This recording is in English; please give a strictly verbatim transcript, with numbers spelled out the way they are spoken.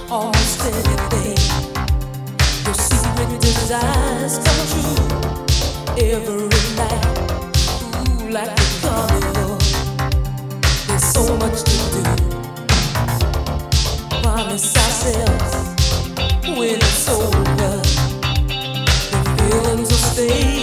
almost anything. Your secret desires come true every night. Ooh, like a carnival. There's so much to do. Promise ourselves when it's over, the feelings will stay.